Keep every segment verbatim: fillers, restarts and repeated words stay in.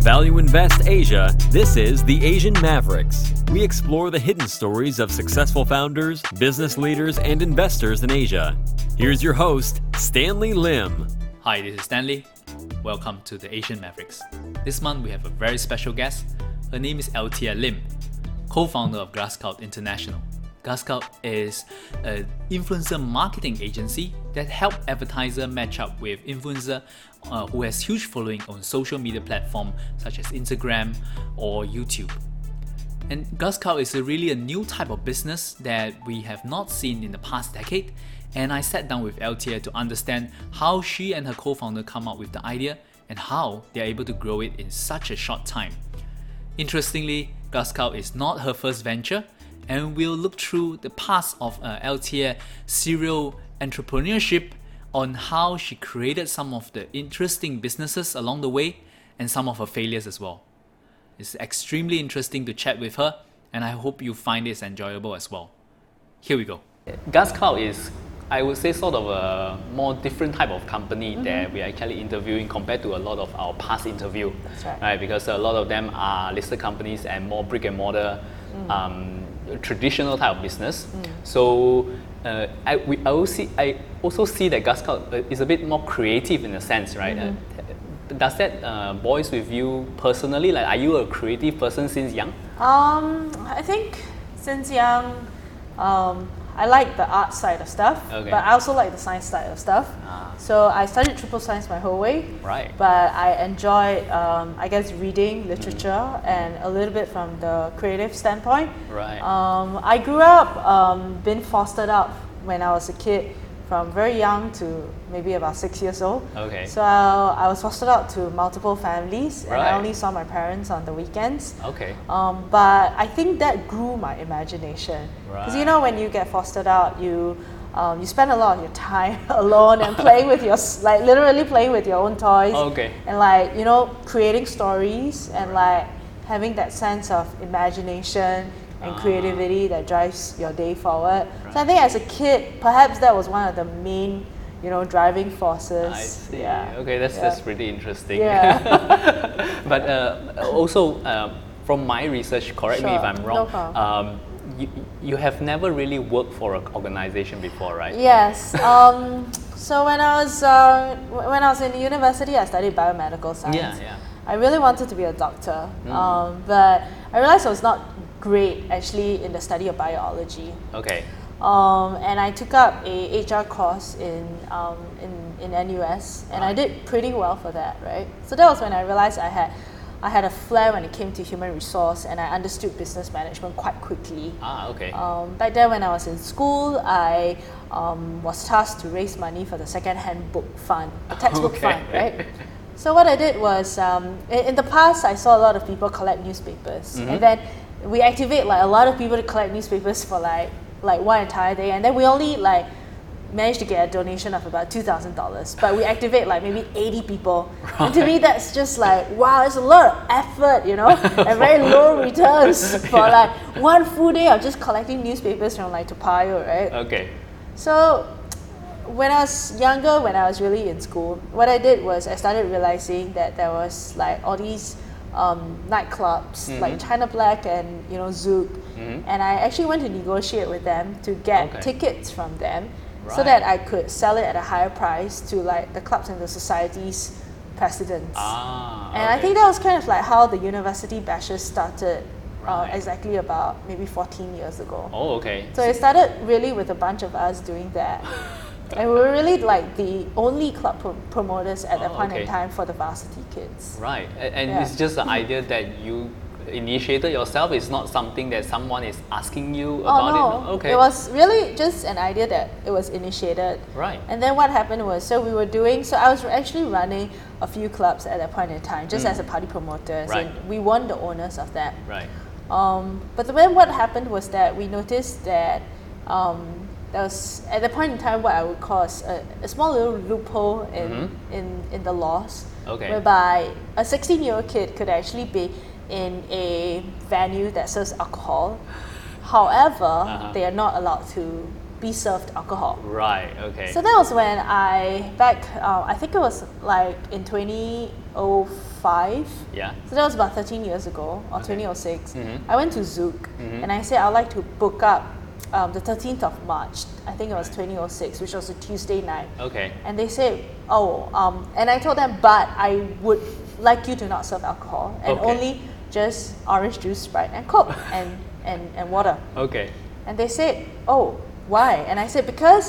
Value Invest Asia, this is the Asian Mavericks. We explore the hidden stories of successful founders, business leaders, and investors in Asia. Here's your host, Stanley Lim. Hi, this is Stanley. Welcome to the Asian Mavericks. This month we have a very special guest. Her name is Althea Lim, co-founder of Glasscloud International. Glasscloud is an influencer marketing agency that helps advertisers match up with influencers uh, who has huge following on social media platforms such as Instagram or YouTube. And Glasscloud is a really a new type of business that we have not seen in the past decade. And I sat down with Althea to understand how she and her co-founder come up with the idea and how they are able to grow it in such a short time. Interestingly, Glasscloud is not her first venture, and we'll look through the past of uh, Althea serial entrepreneurship on how she created some of the interesting businesses along the way and some of her failures as well. It's extremely interesting to chat with her, and I hope you find this enjoyable as well. Here we go. Glasscloud is, I would say, sort of a more different type of company mm-hmm. that we're actually interviewing compared to a lot of our past interview. That's right. Right, because a lot of them are listed companies and more brick and mortar mm. um, traditional type of business. Mm. So uh, I, we, I, also see, I also see that Glasscloud is a bit more creative in a sense, right? Mm-hmm. Uh, does that uh, boils with you personally? Like, are you a creative person since young? Um, I think since young, um, I like the art side of stuff, okay. but I also like the science side of stuff. Ah. So I studied triple science my whole way. Right. But I enjoy, um, I guess, reading literature mm. and a little bit from the creative standpoint. Right. Um, I grew up um, being fostered up when I was a kid, from very young to maybe about six years old. Okay. So I, I was fostered out to multiple families, and right. I only saw my parents on the weekends. Okay. Um, but I think that grew my imagination. Because Right. you know, when you get fostered out, you um, you spend a lot of your time alone and playing with your, like literally playing with your own toys. Okay. And like, you know, creating stories and like having that sense of imagination and creativity that drives your day forward. Right. So I think as a kid, perhaps that was one of the main, you know, driving forces. I see. Yeah. Okay, that's yeah. that's pretty interesting. Yeah. But uh, also, uh, from my research, correct Sure. me if I'm No wrong. problem. Um, you, you have never really worked for an organization before, right? Yes. Um, so when I was uh, w- when I was in university, I studied biomedical science. Yeah, yeah. I really wanted to be a doctor, Mm. um, but I realized I was not great actually in the study of biology. Okay. Um, and I took up a H R course in um, in, in N U S, and I Right. did pretty well for that, right? So that was when I realized I had I had a flair when it came to human resource, and I understood business management quite quickly. Ah, okay. Um, back then when I was in school, I um, was tasked to raise money for the second-hand book fund, a textbook Okay. fund, right? So what I did was, um, in, in the past, I saw a lot of people collect newspapers, Mhm. and then we activate like a lot of people to collect newspapers for like like one entire day, and then we only like managed to get a donation of about two thousand dollars, but we activate like maybe eighty people. And to me, that's just like, wow, it's a lot of effort, you know, and very low returns for Yeah. like one full day of just collecting newspapers from like Toa Payoh, right? Okay. So when I was younger, when I was really in school, what I did was I started realizing that there was like all these um, nightclubs Mhm. like China Black and, you know, Zouk, Mhm. and I actually went to negotiate with them to get Okay. tickets from them so Right. that I could sell it at a higher price to like the clubs and the society's presidents. Ah. And I okay. think that was kind of like how the university bashes started uh, Right. exactly about maybe fourteen years ago. Oh, okay. So it started really with a bunch of us doing that. And we were really like the only club pro- promoters at that Oh, point okay. in time for the varsity kids. Right. And, and Yeah. it's just the idea that you initiated yourself. It's not something that someone is asking you Oh about no, it. Okay. it was really just an idea that it was initiated. Right. And then what happened was, so we were doing, so I was actually running a few clubs at that point in time, just Mm. as a party promoter. Right. And we weren't the owners of that. Right. Um, but then what happened was that we noticed that um, there was, at the point in time, what I would call a, a small little loophole in, Mhm. in, in the laws, Okay. whereby a sixteen-year-old kid could actually be in a venue that serves alcohol. However, Uh-huh. they are not allowed to be served alcohol. Right. Okay. So that was when I back. Uh, I think it was like in twenty oh five. Yeah. So that was about thirteen years ago, or Okay. twenty oh six. Mm-hmm. I went to Zouk and I said I'd like to book up um, the thirteenth of March. I think it was Right. twenty oh six, which was a Tuesday night. Okay. And they said, oh, um, and I told them, but I would like you to not serve alcohol and Okay. only just orange juice, Sprite, and Coke and, and, and water. Okay. And they said, oh, why? And I said, because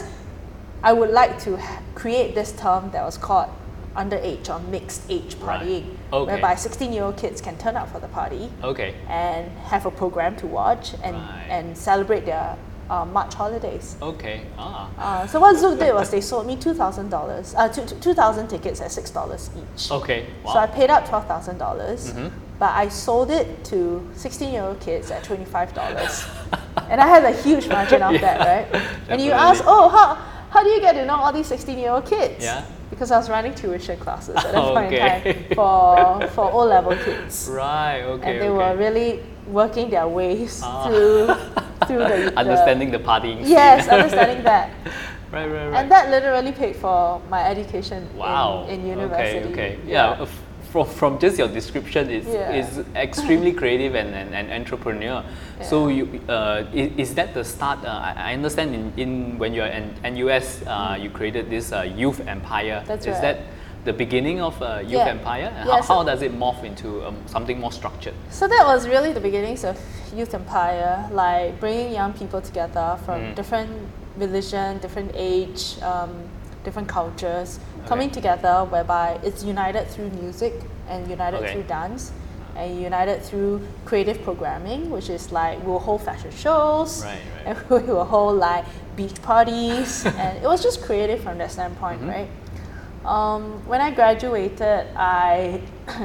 I would like to ha- create this term that was called underage or mixed age Right. partying, Okay. whereby sixteen-year-old kids can turn up for the party Okay. and have a program to watch and, Right. and celebrate their uh, March holidays. Okay. Ah. Uh, so what Zouk did was they sold me two thousand dollars, uh, two, two thousand tickets at six dollars each. Okay. Wow. So I paid up twelve thousand dollars, Mhm. but I sold it to sixteen-year-old kids at twenty-five dollars. And I had a huge margin off that, right? And you ask, oh, how, how do you get to know all these sixteen-year-old kids? Yeah. Because I was running tuition classes at that point in Okay. time for, for O-level kids. Right. Okay. And they okay. were really working their ways Ah. through, through the... the- Understanding the partying scene. Yes, understanding that. Right. Right. Right. And that literally paid for my education Wow. in, in university. Okay, okay. Yeah, f- from, from just your description, it's, Yeah. it's extremely creative and an and, and entrepreneur. So you, uh, is, is that the start? Uh, I I understand in, in when you're in N U S, uh, you created this uh, youth empire. That's is right. that the beginning of uh, youth Yeah. empire? And Yeah, how, so- how does it morph into um, something more structured? So that was really the beginnings of Youth Empire, like bringing young people together from Mm. different religion, different age, um, different cultures, Okay. coming together whereby it's united through music and united Okay. through dance and united through creative programming, which is like we'll hold fashion shows Right, right. and we will hold like beach parties and it was just creative from that standpoint, Mhm. right? Um, when I graduated, I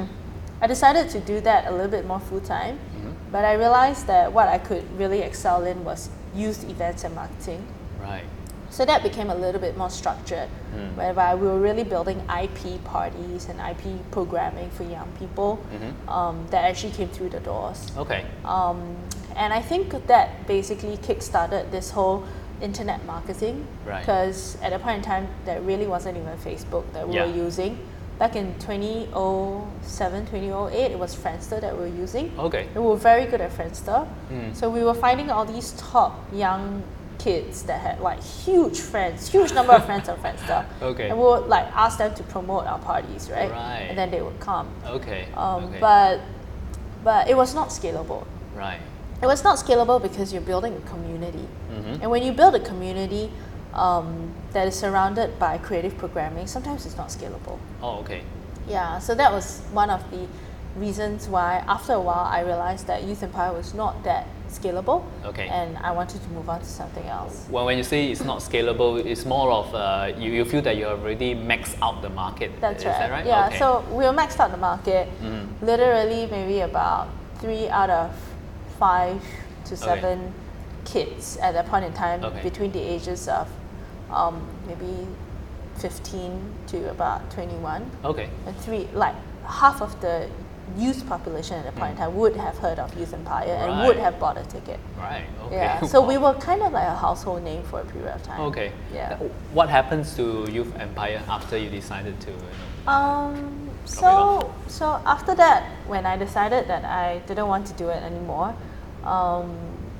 I decided to do that a little bit more full time, Mhm. but I realized that what I could really excel in was youth events and marketing. Right. So that became a little bit more structured, Mm. whereby we were really building I P parties and I P programming for young people Mhm. um, that actually came through the doors. Okay. Um, and I think that basically kick-started this whole internet marketing Right. because at that point in time, there really wasn't even Facebook that we Yeah. were using. Back in twenty oh seven, twenty oh eight, it was Friendster that we were using. Okay. We were very good at Friendster. Mm. So we were finding all these top young kids that had like huge friends, huge number of friends on Friendster. Okay. And we would like ask them to promote our parties, right? Right. And then they would come. Okay. Um, okay. But but it was not scalable. Right. It was not scalable because you're building a community. Mhm. And when you build a community um, that is surrounded by creative programming, sometimes it's not scalable. Oh, okay. Yeah, so that was one of the reasons why after a while I realized that Youth Empire was not that scalable. Okay. And I wanted to move on to something else. Well, when you say it's not scalable, it's more of uh, you, you feel that you have already maxed out the market. That's Is right. that right? Yeah, Okay. so we were maxed out the market. Mhm. Literally, maybe about three out of five to seven kids at that point in time, Okay. between the ages of um, maybe fifteen to about twenty-one. Okay. And three, like half of the youth population at that point in time would have heard of Youth Empire and would Right. have bought a ticket. Right. Okay. Yeah, so we Wow. were kind of like a household name for a period of time. Okay. Yeah. What happens to Youth Empire after you decided to? You know, Um, Drop it so so after that, when I decided that I didn't want to do it anymore, um,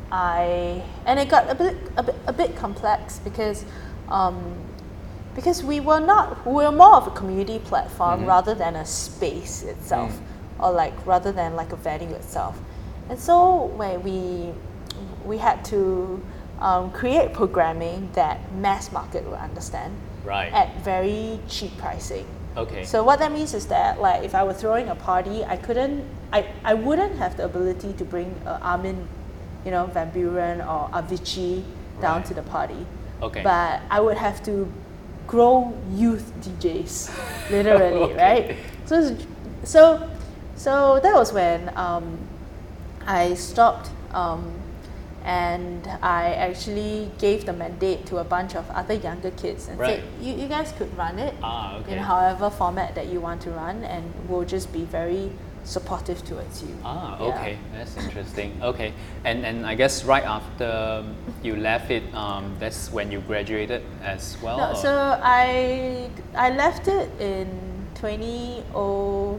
I and it got a bit a bit, a bit complex because um, because we were not we were more of a community platform Mhm. rather than a space itself, Mm. or like rather than like a venue itself, and so when we we had to um, create programming that mass market would understand Right. at very cheap pricing. Okay. So what that means is that like if I were throwing a party, I couldn't, I, I wouldn't have the ability to bring uh, Armin, you know, Van Buren or Avicii down Right. to the party. Okay. But I would have to grow youth D Js, literally, Okay. right? So, it's- so, so that was when um, I stopped um, and I actually gave the mandate to a bunch of other younger kids and Right. said, you, you guys could run it Ah, okay. in however format that you want to run, and we'll just be very supportive towards you. Ah, Yeah. okay, that's interesting. Okay, and and I guess right after you left it, um, that's when you graduated as well. No, or- so I I left it in twenty oh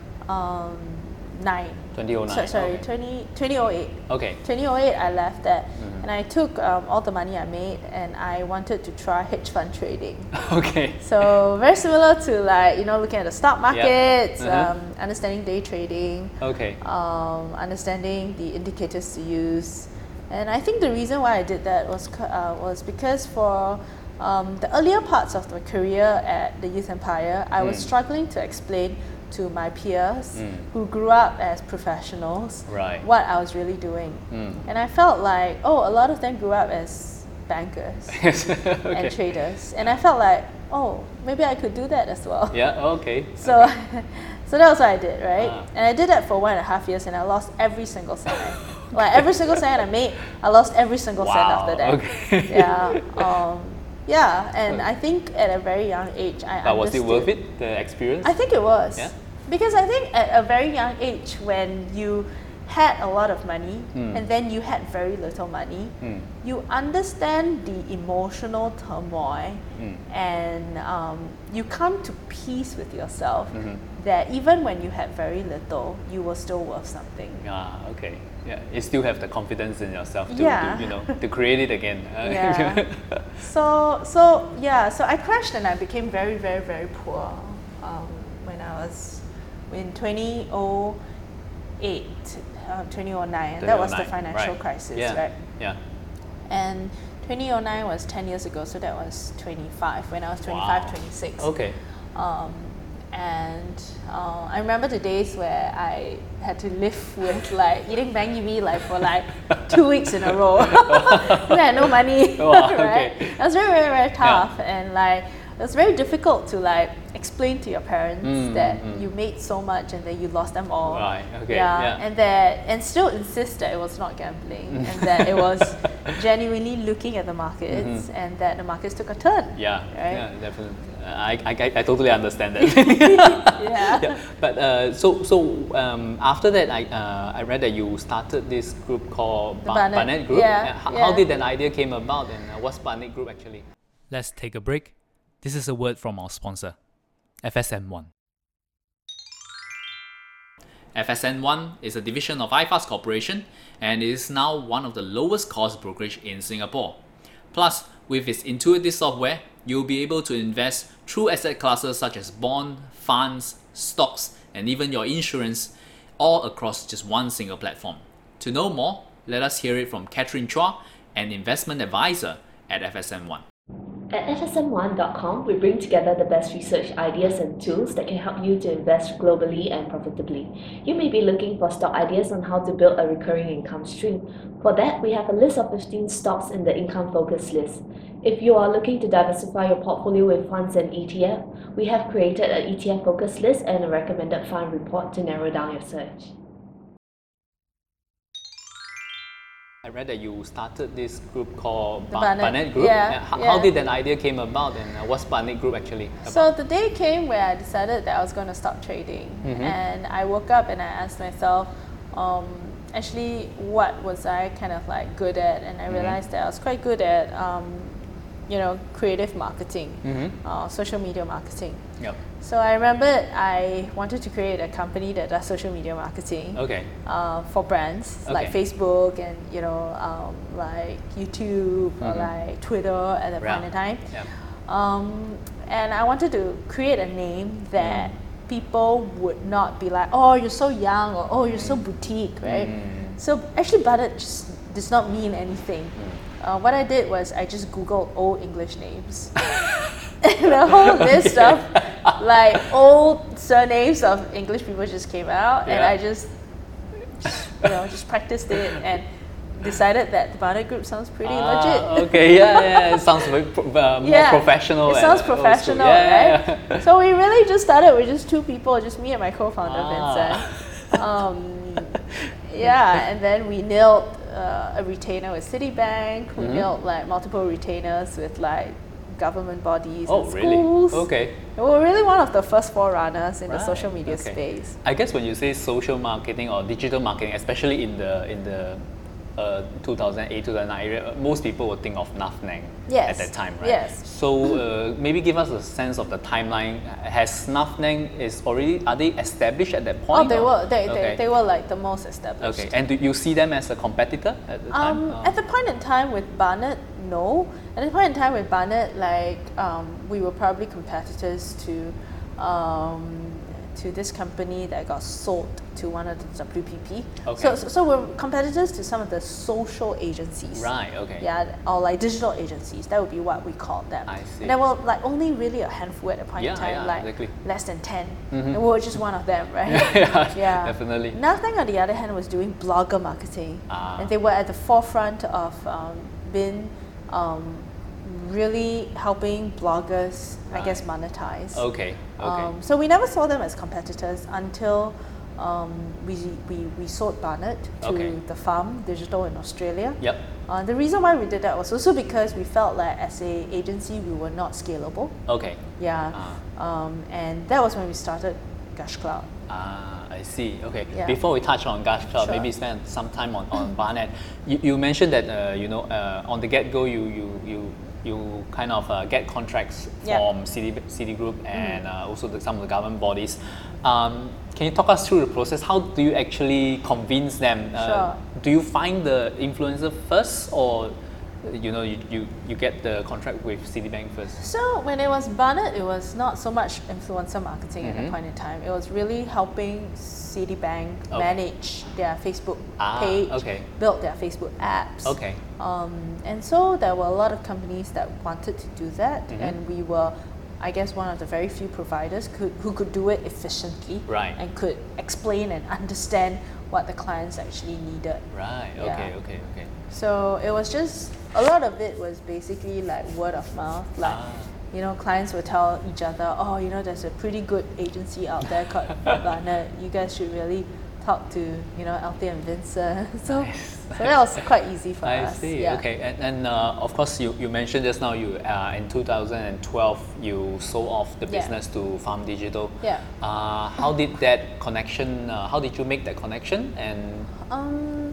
nine. twenty oh nine. So, sorry, okay. twenty, twenty oh eight. Okay. twenty oh eight, I left that, Mhm. and I took um, all the money I made, and I wanted to try hedge fund trading. Okay. So very similar to like you know looking at the stock markets, Uh-huh. um, understanding day trading, Okay. um, understanding the indicators to use, and I think the reason why I did that was c- uh, was because for um, the earlier parts of my career at the Youth Empire, I was Mm. struggling to explain to my peers Mm. who grew up as professionals Right. what I was really doing, Mm. and I felt like oh a lot of them grew up as bankers okay. and traders, and I felt like oh maybe I could do that as well. Yeah. Okay. So, so that was what I did, right? Ah. And I did that for one and a half years, and I lost every single cent. Like every single cent I made, I lost every single cent Wow, after that. okay. Yeah. Um, yeah, and I think at a very young age, I But was it understood- worth it? The experience? I think it was. Yeah? Because I think at a very young age, when you had a lot of money Mm. and then you had very little money, Mm. you understand the emotional turmoil Mm. and um, you come to peace with yourself Mhm. that even when you had very little, you were still worth something. Ah, okay. Yeah, you still have the confidence in yourself to, Yeah. to you know, to create it again. Uh, Yeah. So, so yeah, so I crashed and I became very, very, very poor um, when I was in twenty oh eight, uh, twenty oh nine. That was the twenty oh nine, financial right. crisis, yeah. right? Yeah. And twenty oh nine was ten years ago, so that was twenty-five, when I was twenty-five, Wow. twenty-six. Okay. Um, and uh, I remember the days where I had to live with like eating Maggi mee like for like two weeks in a row. I had no money, Wow, right? okay. It was very, very, very tough, and like it was very difficult to like explain to your parents Mm, that mm. you made so much and then you lost them all. Right, okay, Yeah, yeah. and that and still insist that it was not gambling and that it was genuinely looking at the markets and that the markets took a turn. Mm-hmm. Yeah. Right? Yeah. Definitely. Uh, I, I, I I totally understand that. Yeah. Yeah. But uh, so so um, after that, I uh, I read that you started this group called The Ba- Barnet- Group. yeah, How, yeah. how did that idea came about, and uh, what's Barnet Group actually? Let's take a break. This is a word from our sponsor, F S N one. F S N one is a division of iFast Corporation and is now one of the lowest cost brokerage in Singapore. Plus, with its intuitive software, you'll be able to invest through asset classes such as bond, funds, stocks, and even your insurance, all across just one single platform. To know more, let us hear it from Catherine Chua, an investment advisor at F S N one. At F S M one dot com, we bring together the best research ideas and tools that can help you to invest globally and profitably. You may be looking for stock ideas on how to build a recurring income stream. For that, we have a list of fifteen stocks in the income focus list. If you are looking to diversify your portfolio with funds and E T F, we have created an E T F focus list and a recommended fund report to narrow down your search. I read that you started this group called The Ba- Barnet- Barnet Group. yeah, How, yeah. how did that idea came about, and uh, what's Barnet Group actually about? So the day came where I decided that I was going to stop trading, Mhm. and I woke up and I asked myself, um, actually, what was I kind of like good at? And I realized that I was quite good at, um, you know, creative marketing, Mhm. uh, social media marketing. Yep. So I remembered I wanted to create a company that does social media marketing Okay. uh, for brands like Okay. Facebook and you know um, like YouTube or Mhm. like Twitter at that point in time. Yeah. Um, and I wanted to create a name that people would not be like, oh, you're so young, or oh, you're so boutique, right? Mm. So actually, Barnet just does not mean anything. Uh, what I did was I just Googled old English names. And the whole list of like old surnames of English people just came out, and Yeah. I just, just, you know, just practiced it and decided that the Barnet Group sounds pretty Ah, legit. Okay, yeah, yeah, it sounds very pro- uh, more Yeah, professional. It and sounds old school. professional, Yeah, right? yeah, yeah. So we really just started with just two people, just me and my co-founder Ah. Vincent. Um, yeah, and then we nailed uh, a retainer with Citibank. We Mhm. nailed like multiple retainers with like government bodies, Oh, and really? schools. Okay. We were really one of the first forerunners in the Right, social media okay. space. I guess when you say social marketing or digital marketing, especially in the in the uh, two thousand eight, two thousand nine area, most people would think of Nafneng Yes. at that time, right? Yes. So uh, maybe give us a sense of the timeline. Has Nafneng is already are they established at that point? Oh, they or- were they, okay. they, they were like the most established. Okay, and do you see them as a competitor at the time? Um, or- at the point in time with Barnet, no. At the point in time with Barnet, like um, we were probably competitors to um, to this company that got sold to one of the W P P. Okay. So, so so we're competitors to some of the social agencies. Right, okay. Yeah, or like digital agencies. That would be what we called them. I see. And there were like only really a handful at the point Yeah, in time, yeah, like exactly. less than ten, and we were just one of them, right? yeah, Yeah. definitely. Nothing on the other hand was doing blogger marketing, Ah. and they were at the forefront of um, been um, really helping bloggers, I guess, monetize. Okay, okay. Um, so we never saw them as competitors until um, we, we we sold Barnet to Okay. the Farm Digital in Australia. Yep. Uh, the reason why we did that was also because we felt like as a agency we were not scalable. Okay. Yeah. Um, and that was when we started Gush Cloud. Ah, I see. Okay. Yeah. Before we touch on Gush Cloud, Sure. maybe spend some time on, on Barnet. You, you mentioned that uh, you know uh, on the get go you you you you kind of uh, get contracts Yeah. from City Citigroup and uh, also the, some of the government bodies. Um, can you talk us through the process? How do you actually convince them? Uh, Sure. Do you find the influencer first, or you know you, you, you get the contract with Citibank first? So when it was Barnet, it was not so much influencer marketing at Mhm. that point in time. It was really helping Citibank Okay. manage their Facebook Ah, page, okay. build their Facebook apps. Okay. Um, and so there were a lot of companies that wanted to do that, Mhm. and we were, I guess, one of the very few providers could, who could do it efficiently Right. and could explain and understand what the clients actually needed. Right. Yeah. Okay. Okay. Okay. So it was just a lot of it was basically like word of mouth. Like, Ah. you know, clients would tell each other, oh, you know, there's a pretty good agency out there called Barnet. You guys should really talk to, you know, Althea and Vincent. So, Nice, so that was quite easy for I us. see. Yeah. Okay, and, and uh, of course, you, you mentioned just now you uh, in two thousand twelve you sold off the Yeah. business to Farm Digital. Yeah. Uh, how did that connection? Uh, how did you make that connection? And Um,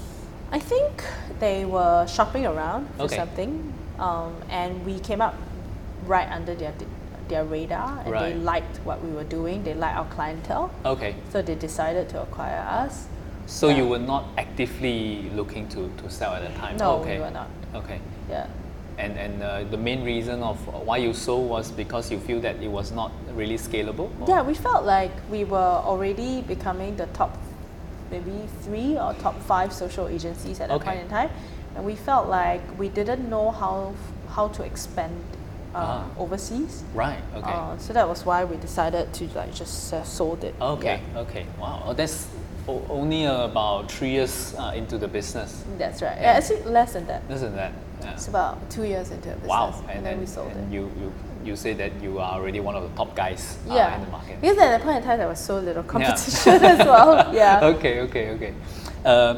I think they were shopping around for Okay. something, um, and we came up right under their their radar, and they Right. liked what we were doing. They liked our clientele, okay, so they decided to acquire us. so Yeah. you were not actively looking to, to sell at the time. No, okay. we were not. Okay, Yeah. and and uh, the main reason of why you sold was because you feel that it was not really scalable. or- Yeah, we felt like we were already becoming the top, maybe three or top five social agencies at that Okay. point in time, and we felt like we didn't know how how to expand uh, Ah. overseas. Right. Okay. Uh, so that was why we decided to like just uh, sold it. Okay, Yeah, okay, wow. Oh, that's o- only uh, about three years uh, into the business, that's right. Yeah. Yeah, actually less than that. isn't that? Yeah. It's about two years into the business, Wow, and, and then then we sold and it. you, you you say that you are already one of the top guys uh, Yeah, in the market. because at that point in time there was so little competition as well. Yeah. Okay, okay, okay. Uh,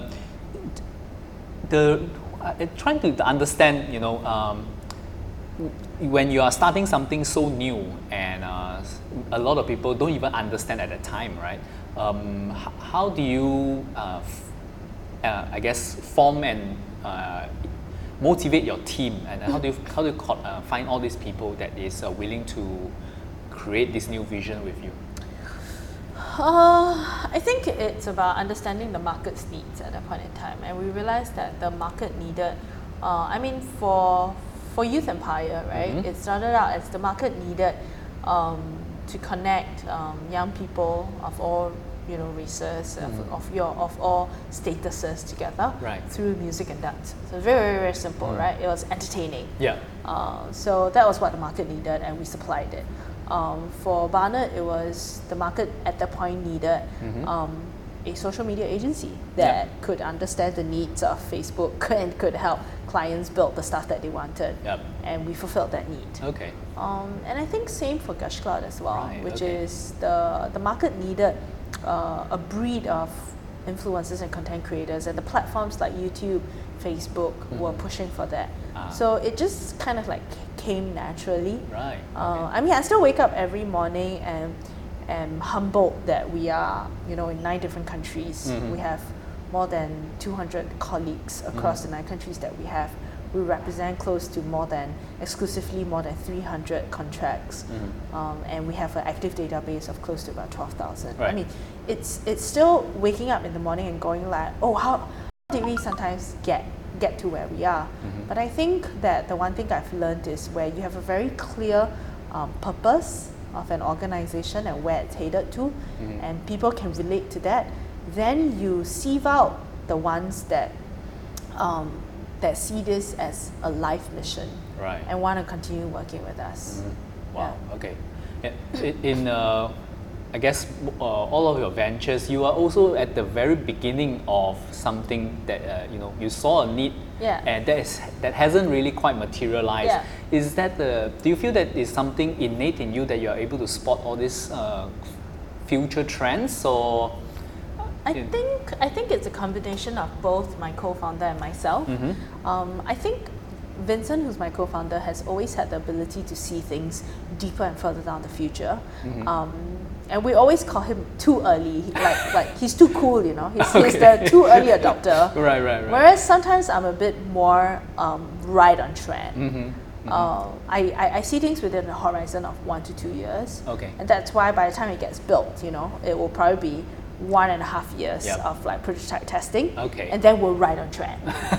the uh, trying to understand, you know, um, when you are starting something so new and uh, a lot of people don't even understand at the time, right? Um, h- how do you, uh, f- uh, I guess, form and uh, motivate your team, and how do you how do you co- uh, find all these people that is uh, willing to create this new vision with you? Uh, I think it's about understanding the market's needs at that point in time, and we realized that the market needed. Uh, I mean, for for Youth Empire, right? Mhm. It started out as the market needed um, to connect um, young people of all you know races, of, of your of all statuses together Right. through music and dance. So very very very simple, right? It was entertaining. Yeah. Uh, so that was what the market needed, and we supplied it. Um, for Barnet, it was the market at that point needed um, a social media agency that Yeah. could understand the needs of Facebook and could help clients build the stuff that they wanted. Yep. And we fulfilled that need. Okay. Um, and I think same for Gush Cloud as well, Right, which okay. is the the market needed uh, a breed of influencers and content creators, and the platforms like YouTube, Facebook were pushing for that. Ah. So it just kind of like came naturally. Right. Uh, okay. I mean, I still wake up every morning and am humbled that we are, you know, in nine different countries. Mhm. We have more than two hundred colleagues across Mhm. the nine countries that we have. We represent close to more than, exclusively more than three hundred contracts. Mhm. Um, and we have an active database of close to about twelve thousand. I Right. mean, it's it's still waking up in the morning and going like, oh, how did we sometimes get get to where we are? Mhm. But I think that the one thing I've learned is where you have a very clear um, purpose of an organization and where it's headed to, Mhm. and people can relate to that, then you sieve out the ones that um, that see this as a life mission Right. and want to continue working with us. Mhm. Wow. Yeah. Okay. Yeah, i- In uh, I guess uh, all of your ventures, you are also at the very beginning of something that uh, you know you saw a need, Yeah. and that is that hasn't really quite materialized. Yeah. Is that the? Do you feel that is something innate in you that you are able to spot all these uh, future trends, or? I Yeah. think I think it's a combination of both my co-founder and myself. Mhm. Um, I think Vincent, who's my co-founder, has always had the ability to see things deeper and further down the future. Mhm. Um, and we always call him too early. He- like like he's too cool, you know. He's, he's Okay. the too early adopter. Right, right, right. Whereas sometimes I'm a bit more um, right on trend. Mhm. Uh, I, I, I see things within a horizon of one to two years. Okay. And that's why by the time it gets built, you know, it will probably be one and a half years Yep. of like prototype testing. Okay. And then we're right on trend.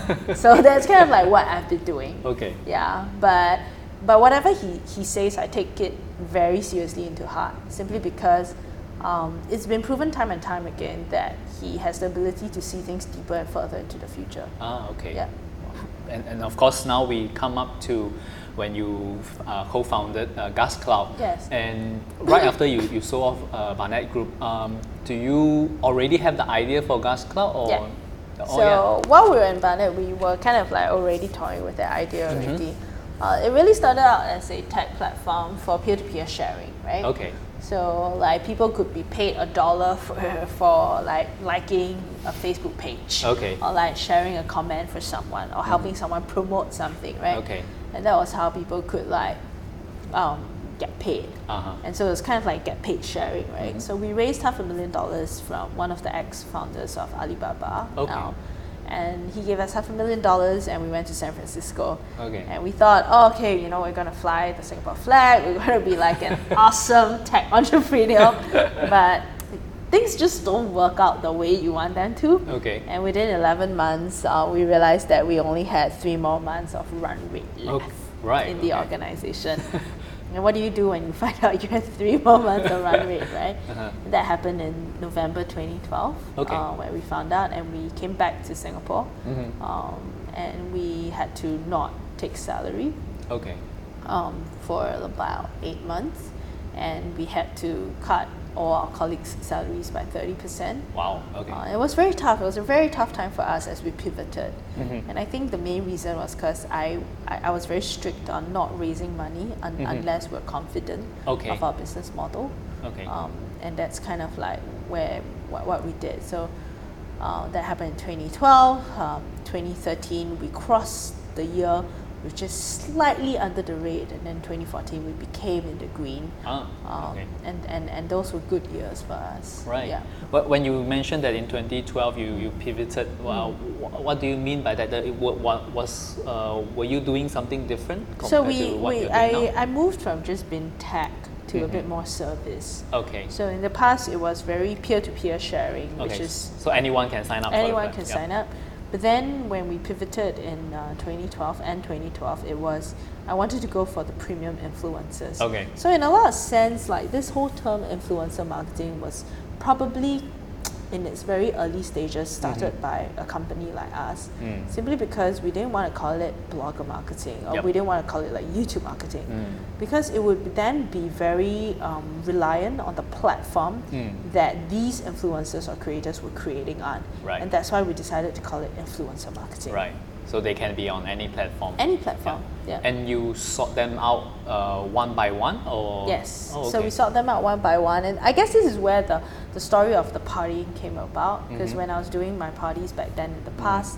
So that's kind of like what I've been doing. Okay. Yeah. But but whatever he, he says, I take it very seriously into heart, simply because um, it's been proven time and time again that he has the ability to see things deeper and further into the future. Ah, okay. Yeah. And, and of course, now we come up to when you uh, co-founded uh, Gas Cloud. Yes. And right after you, you sold off uh, Barnett Group, um, do you already have the idea for Gas Cloud? Or? Yeah. Oh, So while we were in Barnet, we were kind of like already toying with that idea Mhm. already. Uh, it really started out as a tech platform for peer-to-peer sharing, right? Okay. So like people could be paid a dollar for, for like liking a Facebook page, Okay. or like sharing a comment for someone, or helping someone promote something, right? Okay. And that was how people could like um, get paid. Uh-huh. And so it's kind of like get paid sharing, right? Mhm. So we raised half a million dollars from one of the ex-founders of Alibaba. Okay. Um, and he gave us half a million dollars, and we went to San Francisco. Okay. And we thought, oh, okay, you know, we're gonna fly the Singapore flag. We're gonna be like an awesome tech entrepreneur. But things just don't work out the way you want them to. Okay. And within eleven months, uh, we realized that we only had three more months of run rate left Okay. Right, in the okay. organization. And what do you do when you find out you have three more months of run rate, right? Uh-huh. That happened in November twenty twelve, Okay. uh, where we found out, and we came back to Singapore, Mhm. um, and we had to not take salary Okay. um, for about eight months, and we had to cut all our colleagues' salaries by thirty percent. Wow. Okay. Uh, it was very tough. It was a very tough time for us as we pivoted. Mhm. And I think the main reason was because I, I, I was very strict on not raising money un- Mhm. unless we're confident Okay. of our business model. Okay. Um, and that's kind of like where what, what we did. So uh, that happened in twenty twelve. Um, twenty thirteen, we crossed the year with just slightly under the red. And then twenty fourteen, we became in the green. Ah, Um, okay. and, and, and those were good years for us. Right. Yeah. But when you mentioned that in twenty twelve you, you pivoted, well, Mm. wh- what do you mean by that? That it, wa- wa- was uh, were you doing something different compared So we, to what we you're doing I, now? I moved from just being tech to a Mhm. bit more service. Okay. So in the past, it was very peer-to-peer sharing, which Okay. is So anyone can sign up. for the anyone plan. can Yeah. sign up. But then when we pivoted in uh, twenty twelve and twenty twelve, it was I wanted to go for the premium influencers. Okay. So in a lot of sense, like this whole term influencer marketing was probably in its very early stages started by a company like us, Mm. simply because we didn't want to call it blogger marketing, or Yep. we didn't want to call it like YouTube marketing, Mm. because it would then be very um, reliant on the platform Mm. that these influencers or creators were creating on. Right. And that's why we decided to call it influencer marketing. Right. So they can be on any platform. Any platform. Yeah. And you sort them out uh, one by one, or Yes. Oh, So okay. we sort them out one by one, and I guess this is where the, the story of the party came about. Because Mhm. when I was doing my parties back then in the past,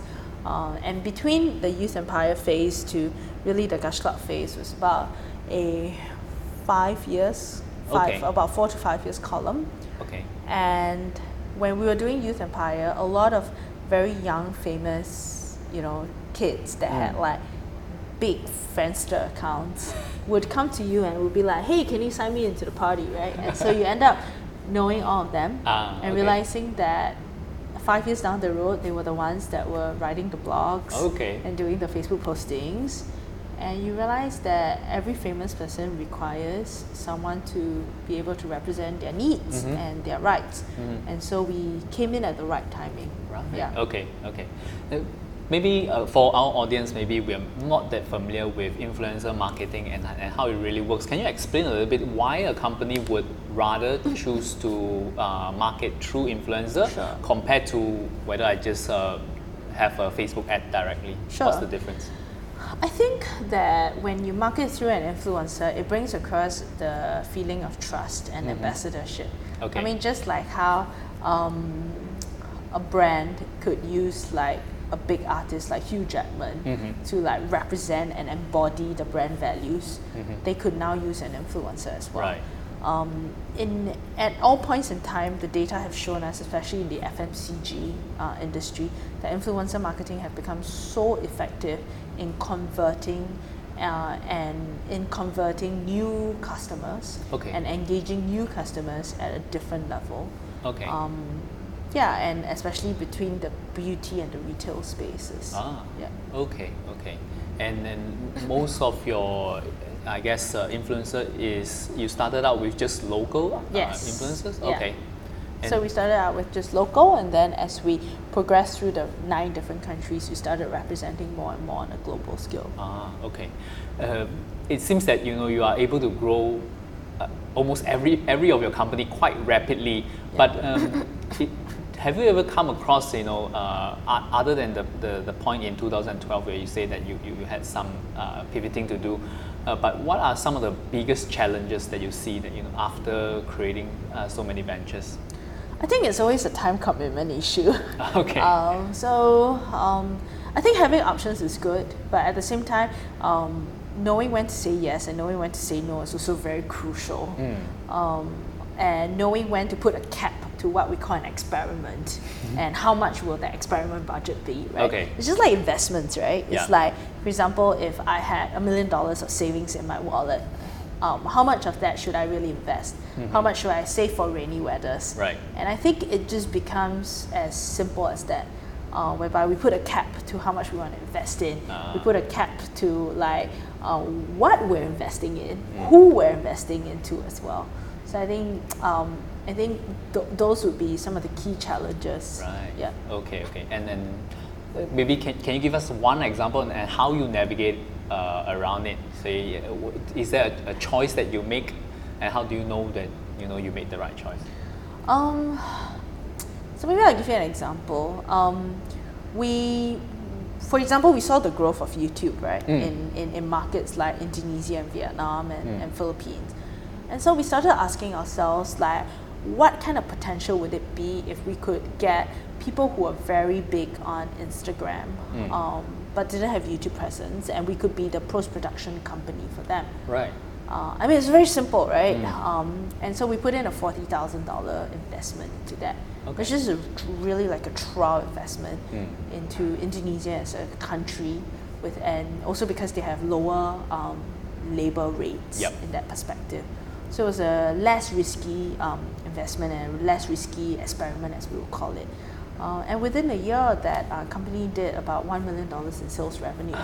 Uh, and between the Youth Empire phase to really the Gush Club phase was about a five years, five, Okay. about four to five years column. Okay. And when we were doing Youth Empire, a lot of very young, famous, you know, kids that had like big Friendster accounts would come to you and would be like, hey, can you sign me into the party, right? And so you end up knowing all of them Ah, and okay. realizing that five years down the road, they were the ones that were writing the blogs Okay. and doing the Facebook postings. And you realize that every famous person requires someone to be able to represent their needs Mhm. and their rights. Mhm. And so we came in at the right timing. Right. Yeah. Okay. Okay. Uh, maybe uh, for our audience, maybe we are not that familiar with influencer marketing and, and how it really works. Can you explain a little bit why a company would rather choose to uh, market through influencer Sure. compared to whether I just uh, have a Facebook ad directly? Sure. What's the difference? I think that when you market through an influencer, it brings across the feeling of trust and ambassadorship. Okay. I mean, just like how um, a brand could use like a big artist like Hugh Jackman Mhm. to like represent and embody the brand values, they could now use an influencer as well. Right. Um, in at all points in time, the data have shown us, especially in the F M C G uh, industry, that influencer marketing have become so effective in converting uh, and in converting new customers Okay. and engaging new customers at a different level. Okay. Um, yeah, and especially between the beauty and the retail spaces. Ah. Yeah. Okay. Okay. And then most of your, I guess, uh, influencer is you started out with just local uh, Yes. influencers. Yeah. Okay. So And- we started out with just local, and then as we progressed through the nine different countries, we started representing more and more on a global scale. Ah, okay. Uh, it seems that you know you are able to grow uh, almost every every of your company quite rapidly. But um, it, have you ever come across you know uh, o- other than the, the, the point in two thousand twelve where you say that you, you had some uh, pivoting to do, uh, but what are some of the biggest challenges that you see that you know after creating uh, so many ventures? I think it's always a time commitment issue. Okay. Um, so um, I think having options is good, but at the same time, um, knowing when to say yes and knowing when to say no is also very crucial. Um, and knowing when to put a cap to what we call an experiment and how much will the experiment budget be, right? Okay. It's just like investments, right? It's Yeah. like, for example, if I had a million dollars of savings in my wallet, um, how much of that should I really invest? How much should I save for rainy weathers? Right. And I think it just becomes as simple as that, uh, whereby we put a cap to how much we want to invest in. We put a cap to like uh, what we're investing in, who we're investing into as well. So I think um, I think th- those would be some of the key challenges. Right. Yeah. Okay. Okay. And then uh, maybe can, can you give us one example and and how you navigate uh, around it? Say, uh, w- is there a, a choice that you make, and how do you know that you know you made the right choice? Um, so maybe I'll give you an example. Um, we, for example, we saw the growth of YouTube, right, in, in, in markets like Indonesia and Vietnam and, and Philippines. And so we started asking ourselves, like, what kind of potential would it be if we could get people who are very big on Instagram, um, but didn't have YouTube presence, and we could be the post-production company for them. Right. Uh, I mean, it's very simple, right? Um, and so we put in a forty thousand dollars investment into that, Okay. which is a, really like a trial investment into Indonesia as a country, with and also because they have lower um, labor rates Yep. in that perspective. So it was a less risky um, investment and a less risky experiment, as we would call it. Uh, and within a year, that our company did about one million dollars in sales revenue.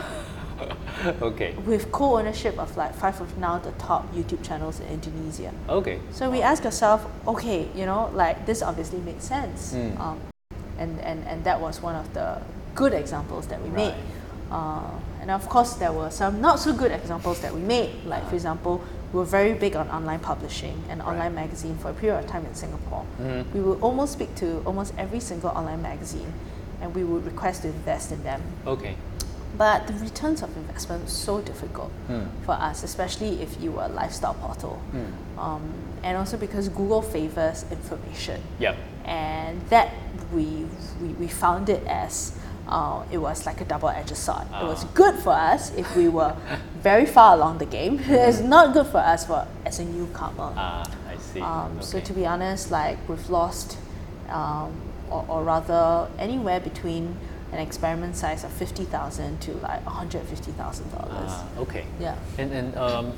Okay. With co-ownership of like five of now the top YouTube channels in Indonesia. Okay. So we ask ourselves, okay, you know, like this obviously makes sense. Um, and, and, and that was one of the good examples that we made. Uh, and of course, there were some not so good examples that we made. Like, for example, we were very big on online publishing and online magazine for a period of time in Singapore. We would almost speak to almost every single online magazine, and we would request to invest in them. Okay. But the returns of investment was so difficult for us, especially if you were a lifestyle portal. Um, and also because Google favors information. Yep. And that we, we, we found it as uh, it was like a double-edged sword. Ah. It was good for us if we were very far along the game. It's not good for us for as a newcomer. Ah, I see. Um, So Okay. to be honest, like we've lost, um, or, or rather anywhere between an experiment size of fifty thousand to like one hundred fifty thousand dollars. Ah, okay. Yeah. And and um,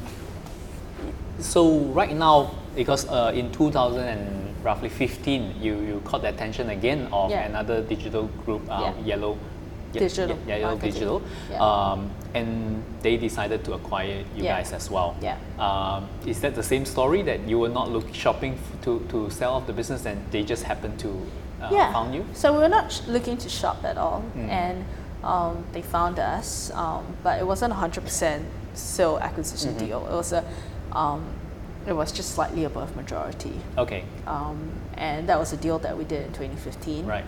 so right now, because uh, in two thousand and roughly fifteen, you, you caught the attention again of Yeah. another digital group, uh, Yeah. Yellow. Ye- Digital Ye- Yellow marketing. Digital, Yeah. um, and they decided to acquire you Yeah. guys as well. Yeah. Um, is that the same story that you were not look shopping f- to, to sell off the business and they just happened to uh, Yeah. found you? So we were not sh- looking to shop at all, Mm. and um, they found us, um, but it wasn't a hundred percent sale acquisition Mm-hmm. deal. It was a, um, it was just slightly above majority, Okay, um, and that was a deal that we did in twenty fifteen. right.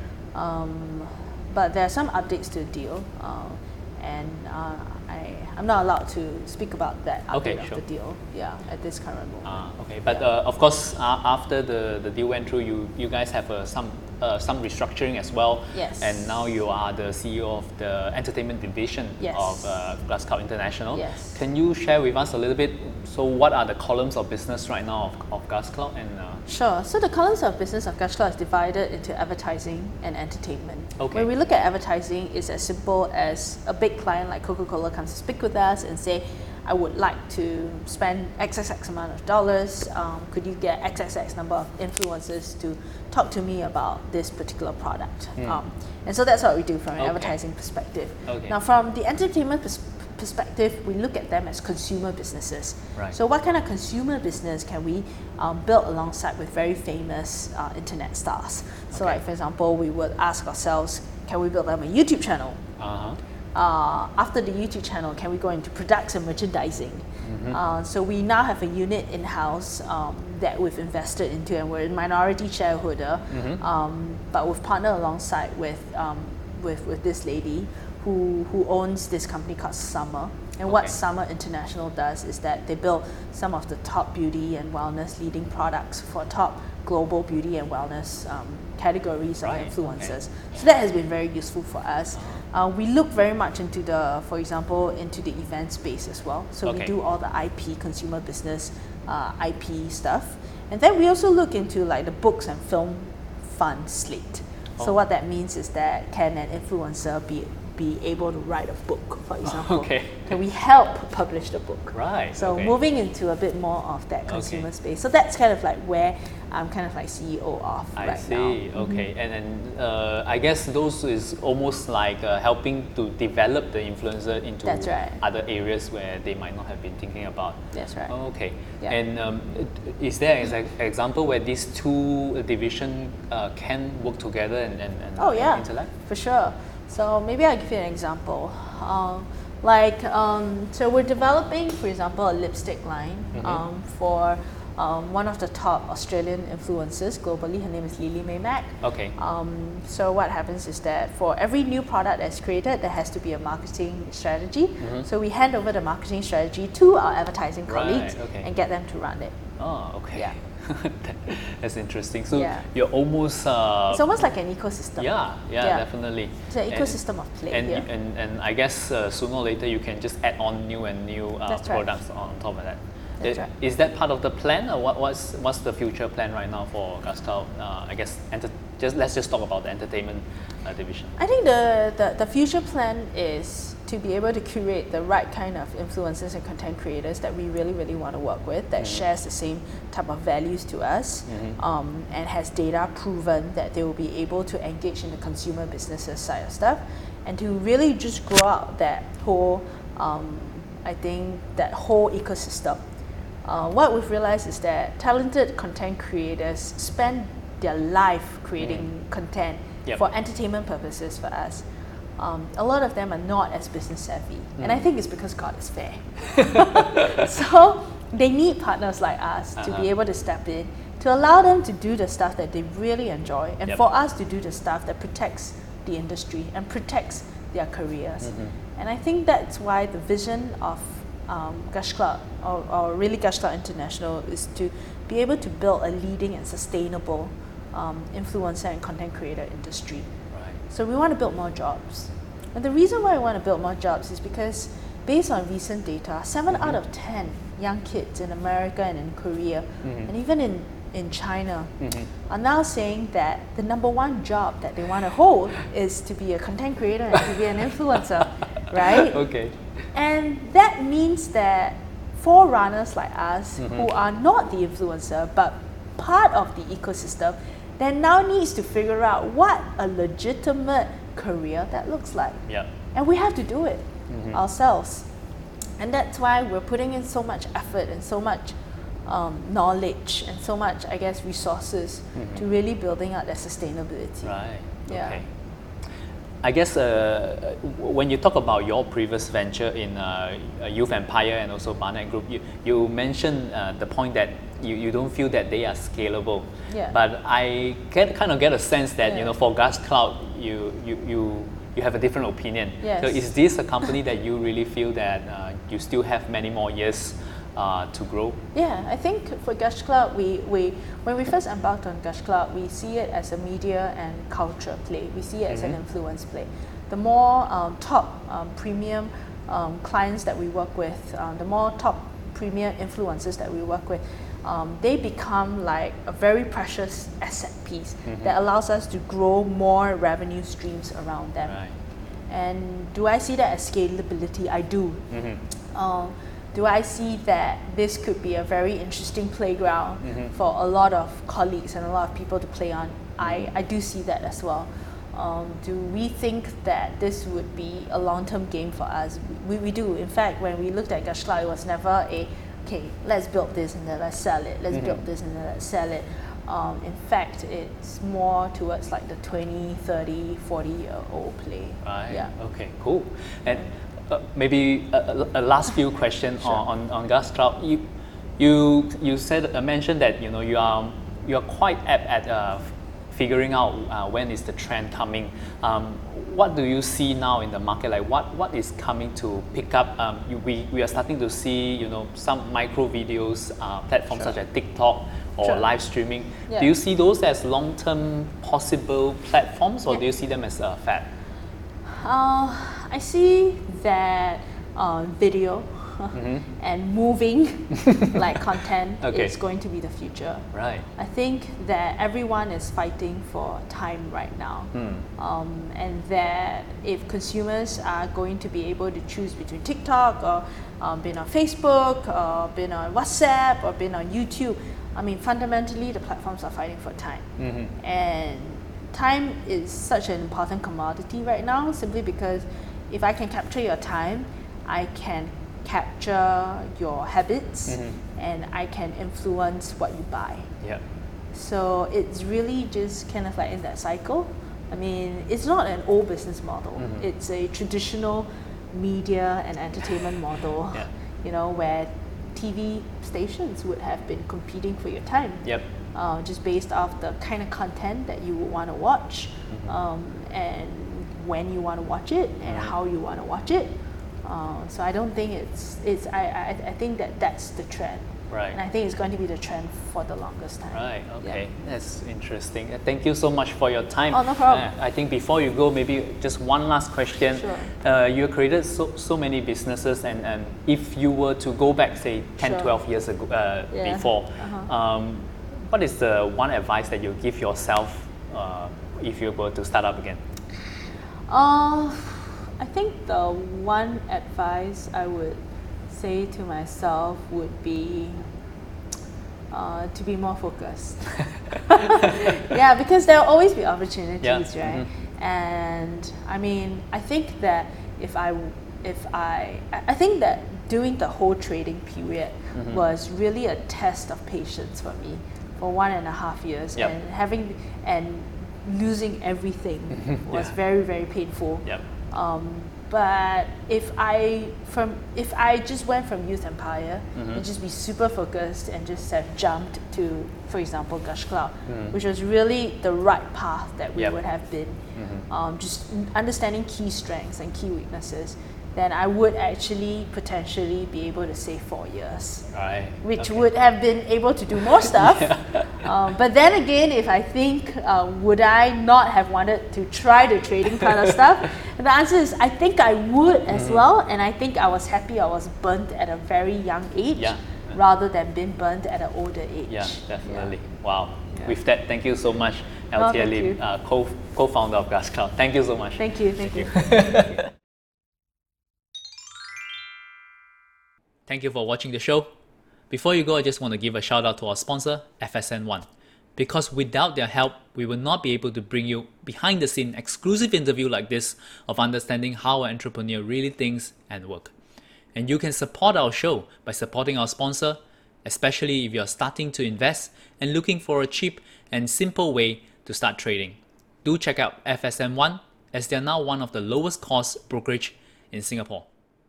Um, but there are some updates to the deal, uh, and uh, I I'm not allowed to speak about that update Okay, of sure. the deal. Yeah, at this current moment. Ah, okay. But uh, of course, uh, after the, the deal went through, you you guys have uh, some uh, some restructuring as well. Yes. And now you are the C E O of the entertainment division Yes. of uh, Glasscout International. Yes. Can you share with us a little bit? So, what are the columns of business right now of, of Glasscout and? Uh, Sure. So the columns of business of Glasscout is divided into advertising and entertainment. Okay. When we look at advertising, it's as simple as a big client like Coca-Cola comes to speak with us and say, I would like to spend X X X amount of dollars. Um, could you get X X X number of influencers to talk to me about this particular product? Um, and so that's what we do from an Okay. advertising perspective. Okay. Now, from the entertainment pers- perspective, we look at them as consumer businesses. Right. So what kind of consumer business can we um, build alongside with very famous uh, internet stars? So Okay. like for example, we would ask ourselves, can we build them a YouTube channel? uh-huh. Uh, after the YouTube channel, can we go into products and merchandising? Uh, so we now have a unit in-house um, that we've invested into, and we're a minority shareholder, um, but we've partnered alongside with, um, with, with this lady who, who owns this company called Summer. And what Okay. Summer International does is that they build some of the top beauty and wellness leading products for top global beauty and wellness um, categories of Right, influencers. So that has been very useful for us. Uh, we look very much into the, for example, into the event space as well. So Okay. we do all the I P, consumer business, uh, I P stuff. And then we also look into like the books and film fund slate. Oh. So what that means is that can an influencer be be able to write a book, for example? Okay. Can we help publish the book? Right, So okay. moving into a bit more of that consumer space. So that's kind of like where I'm kind of like C E O of I right see. now. Okay, and then uh, I guess those is almost like uh, helping to develop the influencer into That's right. other areas where they might not have been thinking about. That's right. Okay. Yeah. And um, is there an exa- example where these two division uh, can work together and, and, and Oh yeah, interact? for sure. So maybe I'll give you an example. Um, like, um, so we're developing, for example, a lipstick line um, for um, one of the top Australian influencers globally. Her name is Lily May Mack. Okay. Um, so what happens is that for every new product that's created, there has to be a marketing strategy. So we hand over the marketing strategy to our advertising Right, colleagues okay. and get them to run it. Oh, okay. Yeah. That- That's interesting. So Yeah. you're almost uh, It's almost like an ecosystem. yeah, yeah, Yeah. definitely. It's an And- ecosystem of play and, here. and and I guess uh, sooner or later you can just add on new and new uh, That's right. products on top of that. That's I- right. Is that part of the plan, or what, what's what's the future plan right now for Glasscout? Uh, I guess enter- just let's just talk about the entertainment uh, division. I think the, the, the future plan is to be able to curate the right kind of influencers and content creators that we really, really want to work with, that shares the same type of values to us, um, and has data proven that they will be able to engage in the consumer businesses side of stuff, and to really just grow out that whole, um, I think, that whole ecosystem. Uh, what we've realized is that talented content creators spend their life creating content Yep. for entertainment purposes for us. Um, a lot of them are not as business savvy, and I think it's because God is fair. So they need partners like us to Uh-huh. be able to step in, to allow them to do the stuff that they really enjoy, and Yep. for us to do the stuff that protects the industry and protects their careers. And I think that's why the vision of um, Glasscout, or, or really Glasscout International, is to be able to build a leading and sustainable um, influencer and content creator industry. Right. So we want to build more jobs. And the reason why we want to build more jobs is because based on recent data, seven out of ten young kids in America and in Korea, Mhm. and even in, in China, Mhm. are now saying that the number one job that they want to hold is to be a content creator and to be an influencer, right? Okay. And that means that for runners like us Mhm. who are not the influencer but part of the ecosystem, then now needs to figure out what a legitimate career that looks like. Yeah. And we have to do it Mhm. ourselves. And that's why we're putting in so much effort and so much um, knowledge and so much, I guess, resources Mhm. to really building out that sustainability. Right. Yeah. Okay. I guess uh, when you talk about your previous venture in uh, Youth Empire and also Barnett Group, you, you mentioned uh, the point that you, you don't feel that they are scalable. Yeah. But I get kind of get a sense that you Yeah. know for Gas Cloud you you, you you have a different opinion. Yes. So is this a company that you really feel that uh, you still have many more years uh, to grow? Yeah, I think for Gush Cloud, we, we when we first embarked on Gush Cloud, we see it as a media and culture play. We see it as an Mhm. influence play. The more um, top um, premium um, clients that we work with, um, the more top premium influencers that we work with, um, they become like a very precious asset piece Mhm. that allows us to grow more revenue streams around them. Right. And do I see that as scalability? I do. Mhm. Um, do I see that this could be a very interesting playground Mhm. for a lot of colleagues and a lot of people to play on? I, I do see that as well. Um, do we think that this would be a long-term game for us? We, we do. In fact, when we looked at Gush Cloud, it was never a, okay, let's build this and then let's sell it. Let's Mhm. build this and then let's sell it. Um, in fact, it's more towards like the twenty, thirty, forty year old play. Right. Yeah. Okay. Cool. And uh, maybe a, a last few questions Sure. on, on on Gas Cloud. You you you said uh, mentioned that you know you are you are quite apt at uh, figuring out uh, when is the trend coming. Um, what do you see now in the market? Like what, what is coming to pick up? Um, you, we, we are starting to see you know some micro videos uh, platforms Sure. such as TikTok or Sure. live streaming. Yeah. Do you see those as long-term possible platforms, or Yeah. do you see them as a fad? Uh, I see that uh, video Mhm. and moving like content Okay. is going to be the future. Right. I think that everyone is fighting for time right now. Hmm. Um, and that if consumers are going to be able to choose between TikTok or um, being on Facebook or being on WhatsApp or being on YouTube, I mean, fundamentally, the platforms are fighting for time. Mhm. And time is such an important commodity right now, simply because if I can capture your time, I can capture your habits Mhm. and I can influence what you buy. Yeah. So it's really just kind of like in that cycle. I mean, it's not an old business model. Mhm. It's a traditional media and entertainment model, Yeah. you know, where T V stations would have been competing for your time. Yep. Uh, just based off the kind of content that you would want to watch, Mhm. um, and when you want to watch it, and Mhm. how you want to watch it. Uh, so I don't think it's it's I, I I think that that's the trend, Right. and I think it's going to be the trend for the longest time. Right. Okay. Yeah. That's interesting. Uh, Thank you so much for your time. Oh, no problem. Uh, I think before you go, maybe just one last question. Sure. Uh, you created so, so many businesses, and, and if you were to go back, say ten, Sure. twelve years ago, uh, Yeah. before, Uh-huh. um, what is the one advice that you give yourself uh, if you were to start up again? Uh, I think the one advice I would say to myself would be uh, to be more focused. Yeah, because there will always be opportunities, Yeah, right? mhm. And I mean, I think that if I, if I, I I think that during the whole trading period Mhm. was really a test of patience for me for one and a half years, Yep. and having and losing everything was Yeah. very very painful. Yep. Um, but if I from if I just went from Youth Empire Mhm. and just be super focused and just have jumped to, for example, Gush Cloud, Mm. which was really the right path that we Yep. would have been, Mhm. um, just understanding key strengths and key weaknesses, then I would actually potentially be able to save four years. Right. Which Okay. would have been able to do more stuff. um, but then again, if I think, uh, would I not have wanted to try the trading kind of stuff? And the answer is, I think I would as Mm-hmm. well. And I think I was happy I was burnt at a very young age Yeah. rather than being burnt at an older age. Yeah, definitely. Yeah. Wow. Yeah. With that, thank you so much, Oh, L T L thank Lim, you. uh, co- co-founder of GlassCloud. Thank you so much. Thank you, thank you. Thank you for watching the show. Before you go, I just want to give a shout out to our sponsor, F S N one. Because without their help, we will not be able to bring you behind the scene exclusive interview like this of understanding how an entrepreneur really thinks and work. And you can support our show by supporting our sponsor, especially if you're starting to invest and looking for a cheap and simple way to start trading. Do check out F S N one as they are now one of the lowest cost brokerage in Singapore.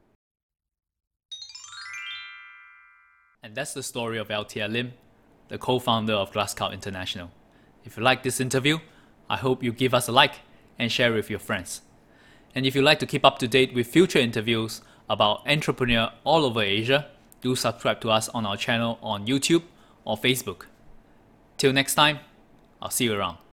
And that's the story of L T L Lim, the co-founder of GlassCloud International. If you like this interview, I hope you give us a like and share with your friends. And if you'd like to keep up to date with future interviews about entrepreneurs all over Asia, do subscribe to us on our channel on YouTube or Facebook. Till next time, I'll see you around.